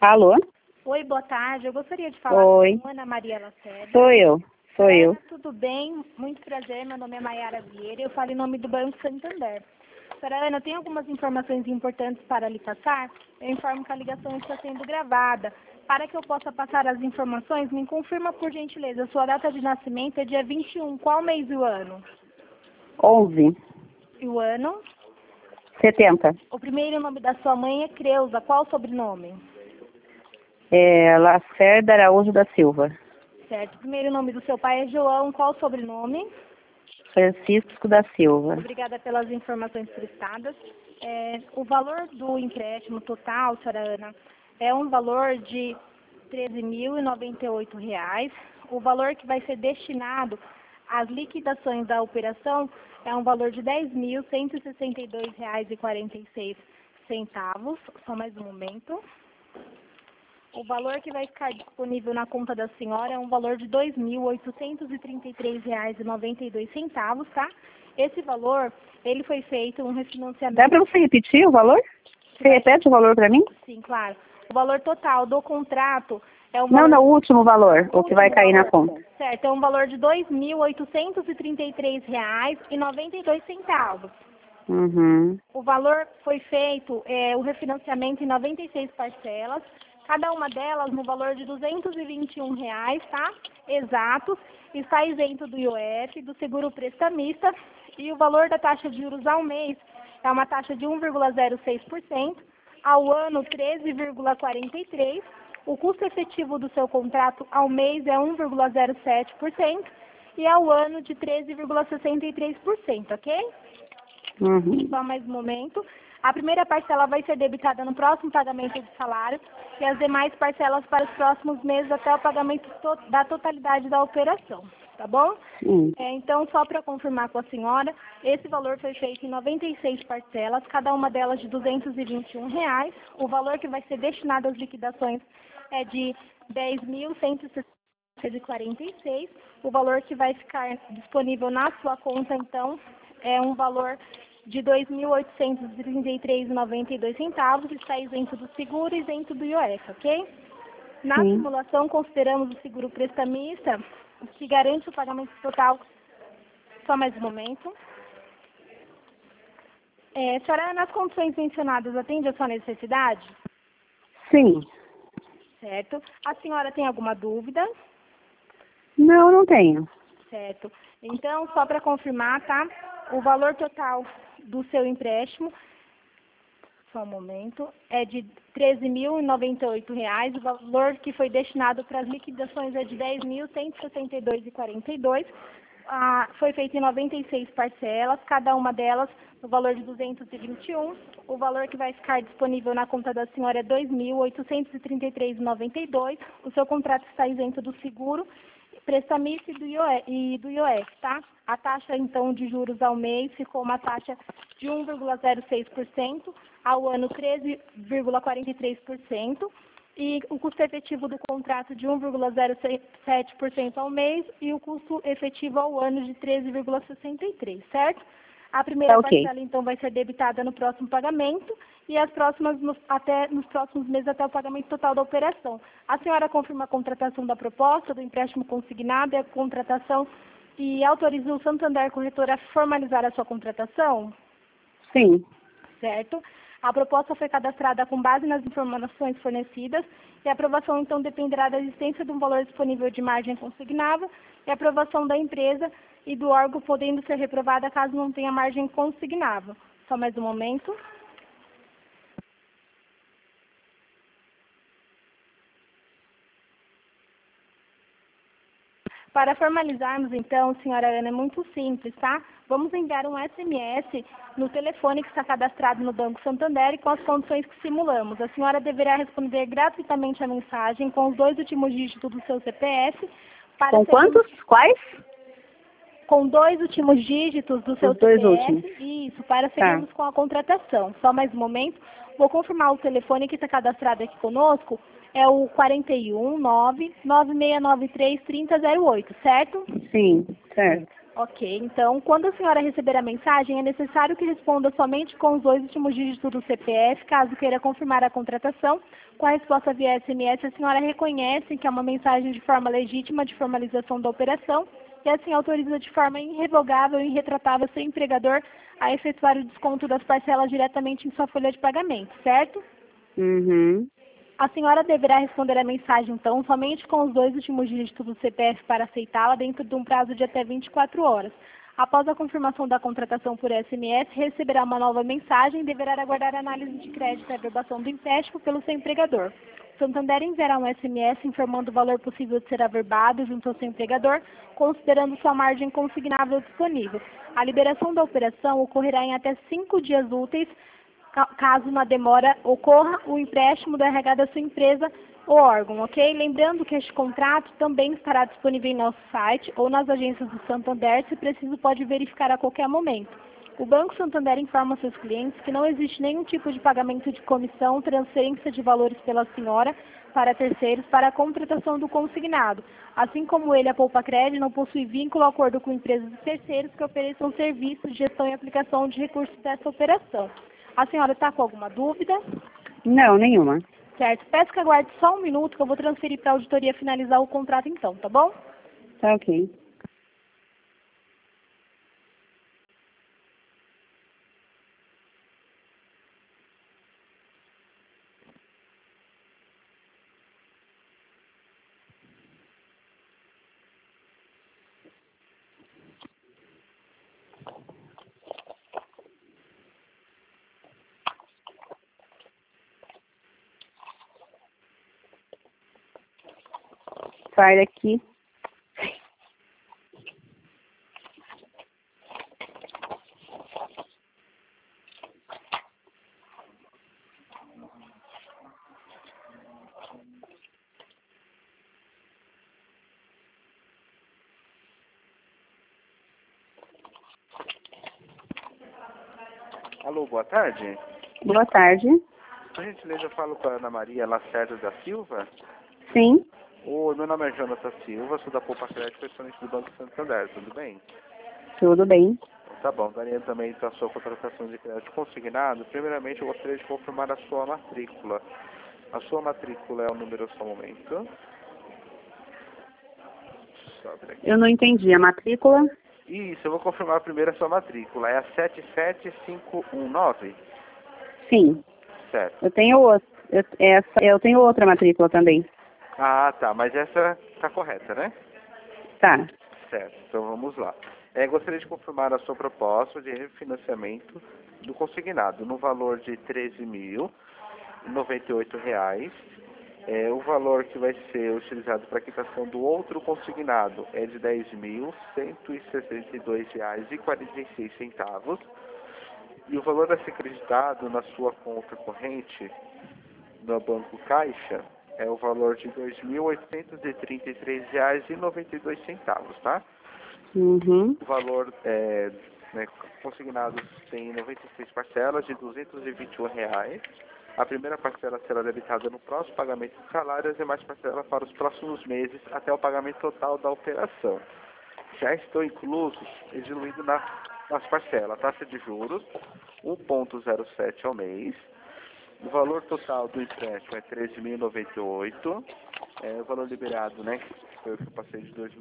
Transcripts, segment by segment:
Alô? Oi, boa tarde. Eu gostaria de falar Oi. com Ana Maria Lacerda. Sou eu. Ana, tudo bem? Muito prazer. Meu nome é Maiara Vieira e eu falo em nome do Banco Santander. Senhora Ana, eu tenho algumas informações importantes para lhe passar. Eu informo que a ligação está sendo gravada. Para que eu possa passar as informações, me confirma, por gentileza, sua data de nascimento é dia 21. Qual mês e o ano? 11. E o ano? 70. O primeiro nome da sua mãe é Creuza. Qual o sobrenome? Lacerda Araújo da Silva. Certo. O primeiro nome do seu pai é João. Qual o sobrenome? Francisco da Silva. Obrigada pelas informações prestadas. O valor do empréstimo total, senhora Ana, é um valor de R$ 13.098. O valor que vai ser destinado às liquidações da operação é um valor de R$ 10.162,46. Só mais um momento. O valor que vai ficar disponível na conta da senhora é um valor de R$ 2.833,92, tá? Esse valor, ele foi feito um refinanciamento... Dá para você repetir o valor? Você repete o valor para mim? Sim, claro. O valor total do contrato é um valor... Não, o último valor, o que vai cair na conta. Certo, é um valor de R$ 2.833,92. Uhum. O valor foi feito, o refinanciamento em 96 parcelas, cada uma delas no valor de R$ 221, tá? Exatos, está isento do IOF, do seguro prestamista, e o valor da taxa de juros ao mês é uma taxa de 1,06%, ao ano 13,43%, o custo efetivo do seu contrato ao mês é 1,07% e ao ano de 13,63%, ok? Uhum. Só mais um momento. A primeira parcela vai ser debitada no próximo pagamento de salário e as demais parcelas para os próximos meses até o pagamento da totalidade da operação, tá bom? Sim. Então, só para confirmar com a senhora, esse valor foi feito em 96 parcelas, cada uma delas de R$ 221. O valor que vai ser destinado às liquidações é de R$ 10.146. O valor que vai ficar disponível na sua conta, então, é um valor de R$ 2.833,92, está isento do seguro e isento do IOF, ok? Na Sim. simulação, consideramos o seguro prestamista, que garante o pagamento total. Só mais um momento. Senhora, nas condições mencionadas, atende a sua necessidade? Sim. Certo. A senhora tem alguma dúvida? Não, não tenho. Certo. Então, só para confirmar, tá? O valor total do seu empréstimo, só um momento, é de R$ 13.098. O valor que foi destinado para as liquidações é de R$ 10.162,42. Foi feito em 96 parcelas, cada uma delas no valor de R$ 221. O valor que vai ficar disponível na conta da senhora é R$ 2.833,92. O seu contrato está isento do seguro, prestamista e do IOF, tá? A taxa, então, de juros ao mês ficou uma taxa de 1,06%, ao ano 13,43%, e o custo efetivo do contrato de 1,07% ao mês e o custo efetivo ao ano de 13,63%, certo? A primeira parcela, então, vai ser debitada no próximo pagamento e as próximas nos próximos meses até o pagamento total da operação. A senhora confirma a contratação da proposta, do empréstimo consignado e a contratação e autoriza o Santander Corretor a formalizar a sua contratação? Sim. Certo. A proposta foi cadastrada com base nas informações fornecidas e a aprovação, então, dependerá da existência de um valor disponível de margem consignável e a aprovação da empresa e do órgão podendo ser reprovada caso não tenha margem consignável. Só mais um momento. Para formalizarmos, então, senhora Ana, é muito simples, tá? Vamos enviar um SMS no telefone que está cadastrado no Banco Santander e com as condições que simulamos. A senhora deverá responder gratuitamente a mensagem com os 2 últimos dígitos do seu CPF. Com quantos? Quais? Com 2 últimos dígitos do seu CPF. 2 últimos. Isso, para seguirmos com a contratação. Só mais um momento. Vou confirmar o telefone que está cadastrado aqui conosco. É o 41 99693 3008, certo? Sim, certo. Ok, então, quando a senhora receber a mensagem, é necessário que responda somente com os 2 últimos dígitos do CPF, caso queira confirmar a contratação. Com a resposta via SMS, a senhora reconhece que é uma mensagem de forma legítima de formalização da operação e assim autoriza de forma irrevogável e irretratável seu empregador a efetuar o desconto das parcelas diretamente em sua folha de pagamento, certo? Uhum. A senhora deverá responder a mensagem, então, somente com os 2 últimos dígitos do CPF para aceitá-la dentro de um prazo de até 24 horas. Após a confirmação da contratação por SMS, receberá uma nova mensagem e deverá aguardar a análise de crédito e averbação do empréstimo pelo seu empregador. Santander enviará um SMS informando o valor possível de ser averbado junto ao seu empregador, considerando sua margem consignável disponível. A liberação da operação ocorrerá em até 5 dias úteis. Caso uma demora ocorra, o empréstimo do RH da sua empresa ou órgão, ok? Lembrando que este contrato também estará disponível em nosso site ou nas agências do Santander, se preciso pode verificar a qualquer momento. O Banco Santander informa seus clientes que não existe nenhum tipo de pagamento de comissão, transferência de valores pela senhora para terceiros para a contratação do consignado. Assim como ele, a Poupa Cred, não possui vínculo ou acordo com empresas e terceiros que ofereçam serviços de gestão e aplicação de recursos dessa operação. A senhora está com alguma dúvida? Não, nenhuma. Certo. Peço que aguarde só um minuto que eu vou transferir para a auditoria finalizar o contrato então, tá bom? Tá ok. Sai daqui. Alô, boa tarde. Boa tarde. Por gentileza, eu falo com a Ana Maria Lacerda da Silva. Sim, Oi, meu nome é Jonathan Silva, sou da Poupa Crédito, correspondente do Banco Santander, tudo bem? tudo bem. Tá bom, daria também da sua contratação de crédito consignado. Primeiramente, eu gostaria de confirmar a sua matrícula. A sua matrícula é o número só um momento. Sobe aqui. Eu não entendi. A matrícula? Isso, eu vou confirmar primeiro a sua matrícula. É a 77519? Sim. Certo. Eu tenho outra. Eu tenho outra matrícula também. Ah, tá, mas essa tá correta, né? Tá. Certo, então vamos lá. Gostaria de confirmar a sua proposta de refinanciamento do consignado no valor de R$ 13.098. O valor que vai ser utilizado para a quitação do outro consignado é de R$ 10.162,46. E o valor a ser acreditado na sua conta corrente do Banco Caixa é o valor de R$ 2.833,92, tá? Uhum. O valor consignado tem 96 parcelas de R$ 221. A primeira parcela será debitada no próximo pagamento de salários e mais parcela para os próximos meses até o pagamento total da operação. Já estão inclusos, diluído nas parcelas, taxa de juros 1,07 ao mês. O valor total do empréstimo é R$ 13.098. O valor liberado, né, que foi o que eu passei de R$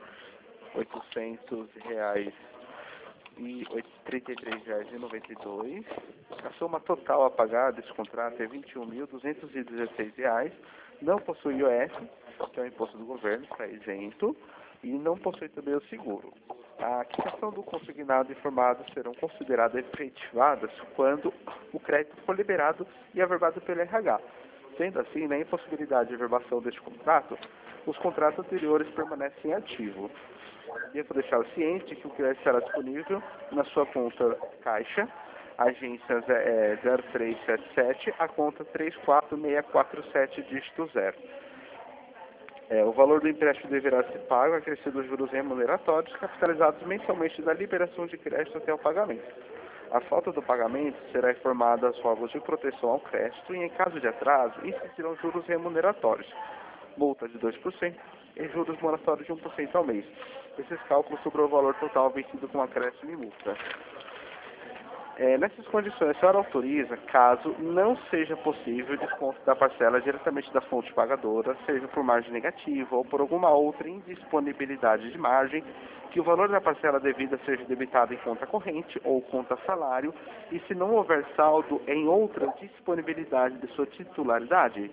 2.800 e R$ 33,92. A soma total a pagar desse contrato é R$ 21.216. Não possui IOF, que é o imposto do governo, está isento, e não possui também o seguro. A quitação do consignado informado serão consideradas efetivadas quando o crédito for liberado e averbado pelo RH. Sendo assim, na impossibilidade de averbação deste contrato, os contratos anteriores permanecem ativos. Devo deixar ciente que o crédito estará disponível na sua conta Caixa, agência 0377, a conta 34647, dígito 0. O valor do empréstimo deverá ser pago acrescido os juros remuneratórios capitalizados mensalmente da liberação de crédito até o pagamento. A falta do pagamento será informada às órgãos de proteção ao crédito e, em caso de atraso, incidirão juros remuneratórios, multa de 2% e juros moratórios de 1% ao mês. esses cálculos sobre o valor total vencido com acréscimo e multa. Nessas condições, a senhora autoriza, caso não seja possível o desconto da parcela diretamente da fonte pagadora, seja por margem negativa ou por alguma outra indisponibilidade de margem, que o valor da parcela devida seja debitado em conta corrente ou conta salário, e se não houver saldo em outra disponibilidade de sua titularidade.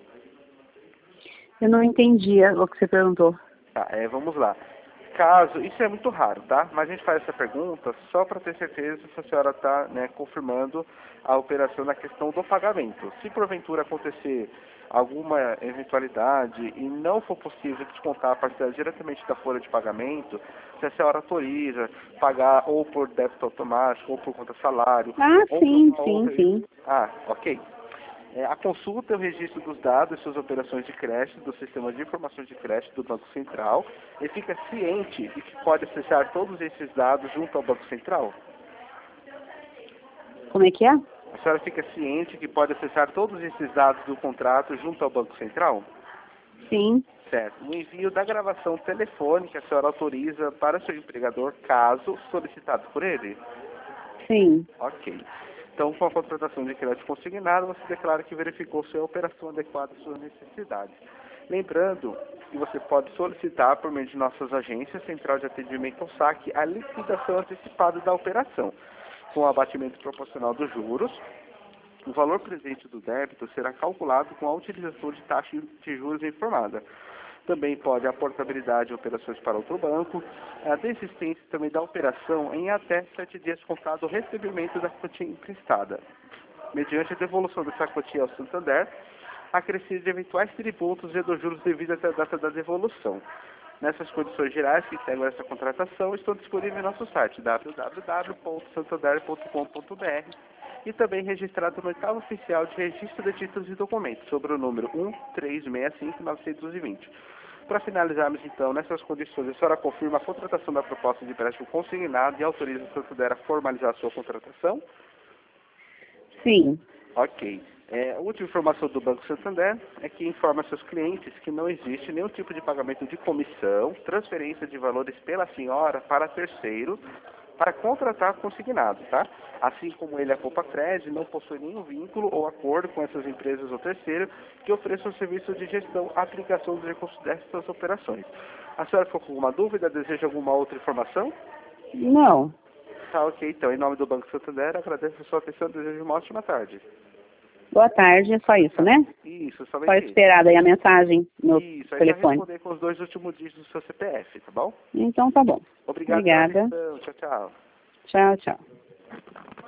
Eu não entendi o que você perguntou. Tá, vamos lá. Caso, isso é muito raro, tá? Mas a gente faz essa pergunta só para ter certeza se a senhora está, confirmando a operação na questão do pagamento. Se porventura acontecer alguma eventualidade e não for possível descontar a parcela diretamente da folha de pagamento, se a senhora autoriza pagar ou por débito automático ou por conta salário. Ah, ou sim, por sim, outra... sim. Ah, ok. A consulta e o registro dos dados e suas operações de crédito do Sistema de Informações de Crédito do Banco Central e fica ciente de que pode acessar todos esses dados junto ao Banco Central? Como é que é? A senhora fica ciente que pode acessar todos esses dados do contrato junto ao Banco Central? Sim. Certo. O envio da gravação telefônica a senhora autoriza para seu empregador, caso solicitado por ele? Sim. Ok. Então, com a contratação de crédito consignado, você declara que verificou se a operação adequada às suas necessidades. Lembrando que você pode solicitar, por meio de nossas agências, Central de Atendimento ao Saque, a liquidação antecipada da operação, com o abatimento proporcional dos juros. O valor presente do débito será calculado com a utilização de taxa de juros informada. Também pode a portabilidade de operações para outro banco, a desistência também da operação em até 7 dias contado o recebimento da quantia emprestada. Mediante a devolução dessa quantia ao Santander, acrescido de eventuais tributos e dos juros devido até a data da devolução. Nessas condições gerais que integram essa contratação, estão disponíveis no nosso site www.santander.com.br e também registrado no oitavo oficial de registro de títulos e documentos, sobre o número 1365920. Para finalizarmos, então, nessas condições, a senhora confirma a contratação da proposta de empréstimo consignado e autoriza o Santander a formalizar a sua contratação? Sim. Ok. A última informação do Banco Santander é que informa seus clientes que não existe nenhum tipo de pagamento de comissão, transferência de valores pela senhora para terceiro, para contratar consignado, tá? Assim como ele, a Poupa-Cred, não possui nenhum vínculo ou acordo com essas empresas ou terceiro que ofereçam serviço de gestão, aplicação dos recursos dessas operações. A senhora ficou com alguma dúvida? Deseja alguma outra informação? Não. Tá, ok. Então, em nome do Banco Santander, agradeço a sua atenção e desejo uma ótima tarde. Boa tarde, é só isso, né? Isso, só Só esperar daí a mensagem no Isso, aí telefone. vai responder com os 2 últimos dígitos do seu CPF, tá bom? Então tá bom. Obrigado Obrigada. pela atenção. Tchau, tchau. Tchau, tchau.